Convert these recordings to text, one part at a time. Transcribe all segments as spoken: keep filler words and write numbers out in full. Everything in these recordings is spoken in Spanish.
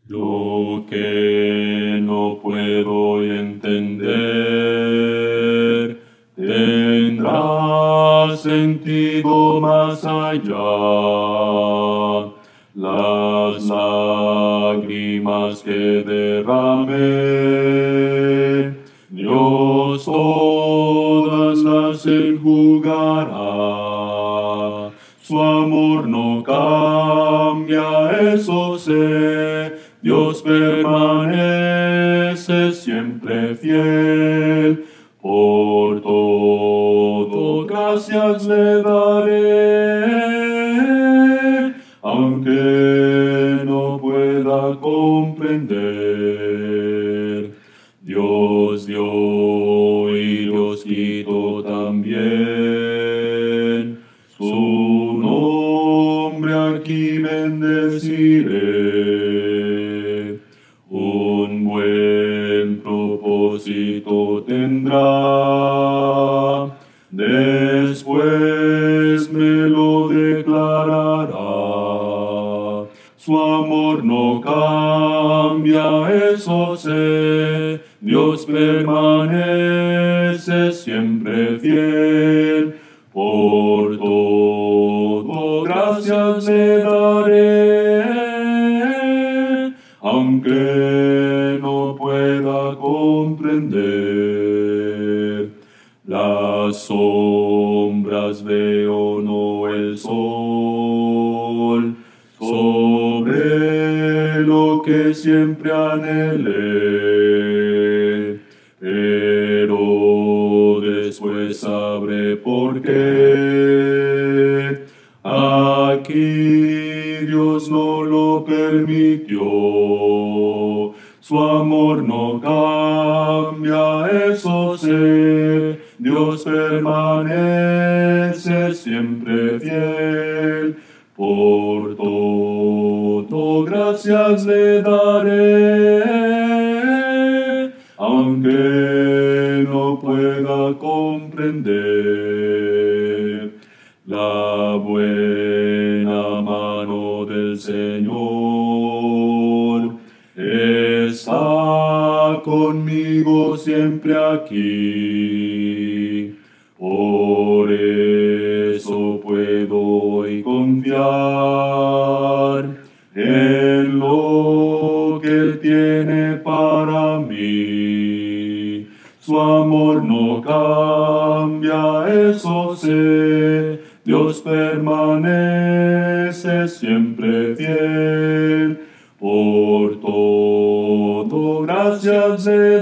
Lo que no puedo entender tendrá sentido más allá. Las lágrimas que derramé, Dios todas las enjugará. Su amor no cambia, eso sé. Dios permanece siempre fiel. Por todo gracias le daré, aunque no pueda comprender. Dios dio y Dios quitó también. Su nombre aquí bendeciré. Un buen propósito tendrá, después me lo declarará. Su amor no cambia, eso sé. Dios permanece siempre fiel. Por todo gracias le daré, aunque no pueda comprender. Las sombras veo, no el sol, sobre lo que siempre anhelé. Pero después sabré por qué aquí Dios no lo permitió. Su amor no cambia, eso sé. Dios permanece siempre fiel. Por todo gracias le daré, aunque no pueda comprender. La buena mano del Señor está conmigo siempre aquí. Por eso puedo hoy confiar en lo que Él tiene para mí. Su amor no cambia, eso sé. Dios permanece siempre fiel. Por todo gracias le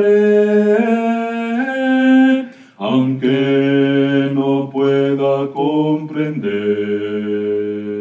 daré, aunque no pueda comprender.